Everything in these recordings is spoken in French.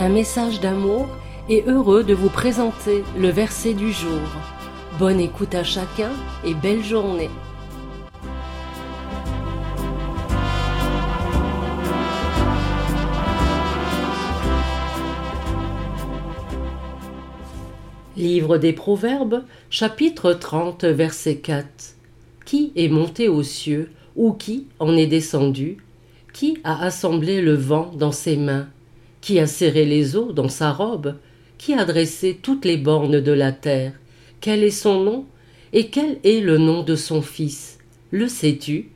un message d'amour et heureux de vous présenter le verset du jour. Bonne écoute à chacun et belle journée. Livre des Proverbes, chapitre 30, verset 4. Qui est monté aux cieux, ou qui en est descendu? Qui a assemblé le vent dans ses mains? Qui a serré les eaux dans sa robe? Qui a dressé toutes les bornes de la terre? Quel est son nom? Et quel est le nom de son fils? Le sais-tu?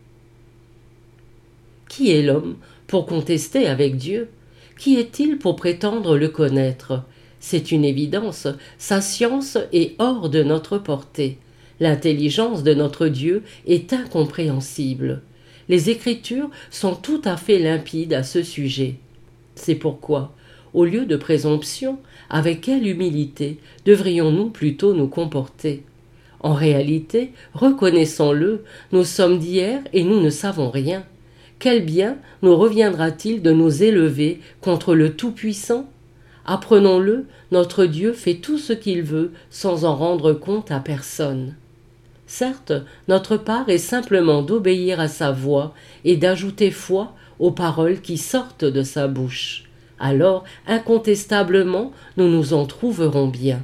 Qui est l'homme pour contester avec Dieu? Qui est-il pour prétendre le connaître? C'est une évidence, sa science est hors de notre portée. L'intelligence de notre Dieu est incompréhensible. Les Écritures sont tout à fait limpides à ce sujet. C'est pourquoi, au lieu de présomption, avec quelle humilité devrions-nous plutôt nous comporter? En réalité, reconnaissons-le, nous sommes d'hier et nous ne savons rien. Quel bien nous reviendra-t-il de nous élever contre le Tout-Puissant? Apprenons-le, notre Dieu fait tout ce qu'il veut sans en rendre compte à personne. Certes, notre part est simplement d'obéir à sa voix et d'ajouter foi aux paroles qui sortent de sa bouche. Alors, incontestablement, nous nous en trouverons bien.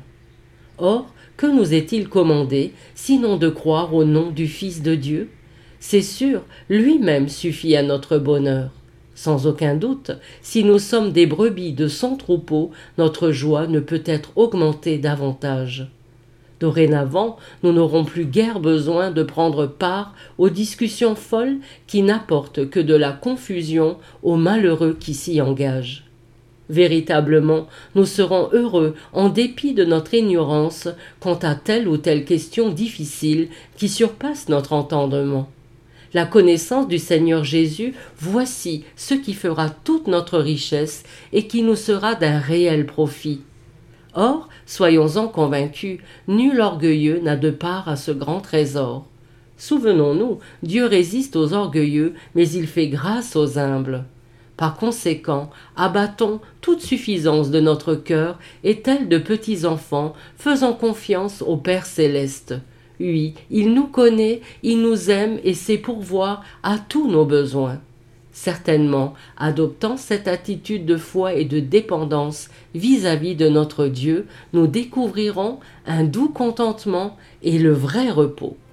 Or, que nous est-il commandé, sinon de croire au nom du Fils de Dieu? C'est sûr, lui-même suffit à notre bonheur. Sans aucun doute, si nous sommes des brebis de son troupeau, notre joie ne peut être augmentée davantage. Dorénavant, nous n'aurons plus guère besoin de prendre part aux discussions folles qui n'apportent que de la confusion aux malheureux qui s'y engagent. Véritablement, nous serons heureux en dépit de notre ignorance quant à telle ou telle question difficile qui surpasse notre entendement. La connaissance du Seigneur Jésus, voici ce qui fera toute notre richesse et qui nous sera d'un réel profit. Or, soyons-en convaincus, nul orgueilleux n'a de part à ce grand trésor. Souvenons-nous, Dieu résiste aux orgueilleux, mais il fait grâce aux humbles. Par conséquent, abattons toute suffisance de notre cœur et tels de petits enfants, faisant confiance au Père céleste. Oui, il nous connaît, il nous aime et sait pourvoir à tous nos besoins. Certainement, adoptant cette attitude de foi et de dépendance vis-à-vis de notre Dieu, nous découvrirons un doux contentement et le vrai repos.